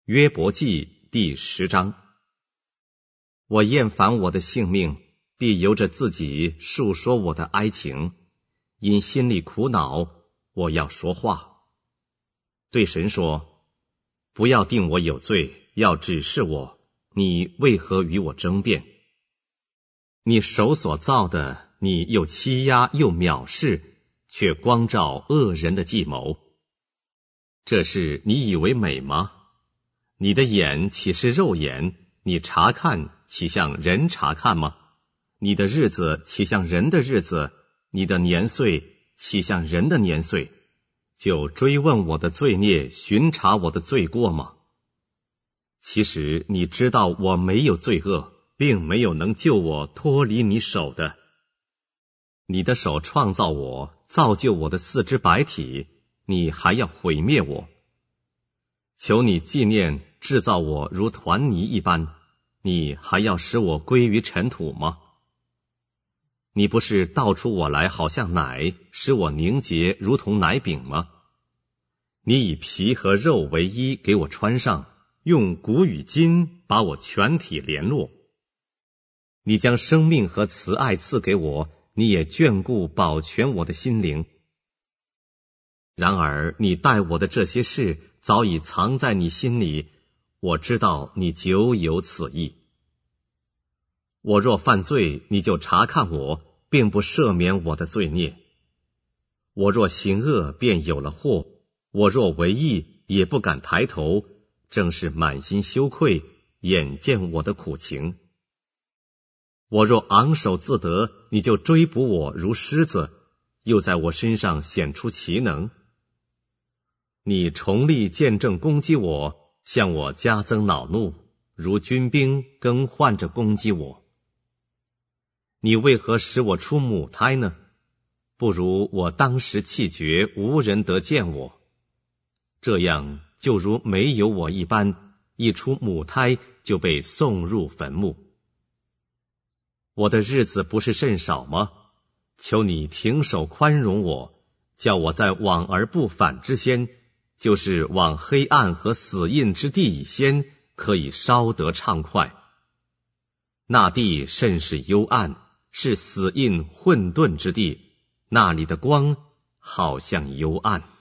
约伯记第10章。我厌烦我的性命，必由着自己述说我的哀情，因心里苦恼，我要说话。对神说，不要定我有罪，要指示我，你为何与我争辩？你手所造的，你又欺压又藐视，却光照恶人的计谋。这事你以为美吗？你的眼岂是肉眼？你查看岂像人查看吗？你的日子岂像人的日子？你的年岁岂像人的年岁？就追问我的罪孽，巡查我的罪过吗？其实你知道我没有罪恶，并没有能救我脱离你手的。你的手创造我，造就我的四肢百体，你还要毁灭我。求你纪念制造我如团泥一般，你还要使我归于尘土吗？你不是倒出我来好像奶，使我凝结如同奶饼吗？你以皮和肉为衣给我穿上，用骨与筋把我全体联络。你将生命和慈爱赐给我，你也眷顾保全我的心灵。然而你待我的这些事早已藏在你心里，我知道你久有此意。我若犯罪，你就查看我，并不赦免我的罪孽。我若行恶，便有了祸；我若为义，也不敢抬头，正是满心羞愧，眼见我的苦情。我若昂首自得，你就追捕我如狮子，又在我身上显出奇能。你重力见证攻击我，向我加增恼怒，如军兵更换着攻击我。你为何使我出母胎呢？不如我当时气绝，无人得见我。这样就如没有我一般，一出母胎就被送入坟墓。我的日子不是甚少吗？求你停手宽容我，叫我在往而不返之先，就是往黑暗和死印之地以先，可以稍得畅快。那地甚是幽暗，是死印混沌之地，那里的光好像幽暗。